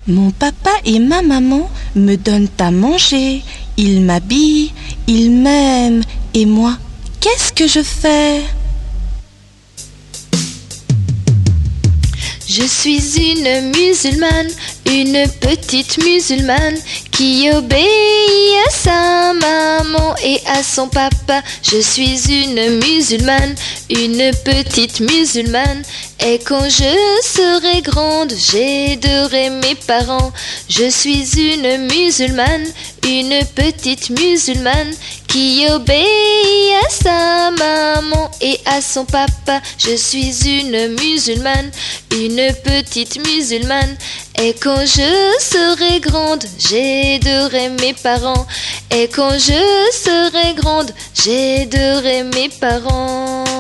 Mon papa et ma maman me donnent à manger, ils m'habillent, ils m'aiment. Et moi, qu'est-ce que je fais? Je suis une musulmane, une petite musulmane qui obéit à sa maman et à son papa. Je suis une musulmane, une petite musulmane. Et quand je serai grande, j'aiderai mes parents. Je suis une musulmane, une petite musulmane qui obéit à sa maman et à son papa. Je suis une musulmane, une petite musulmane. Et quand je serai grande, j'aiderai mes parents. Et quand je serai grande, j'aiderai mes parents.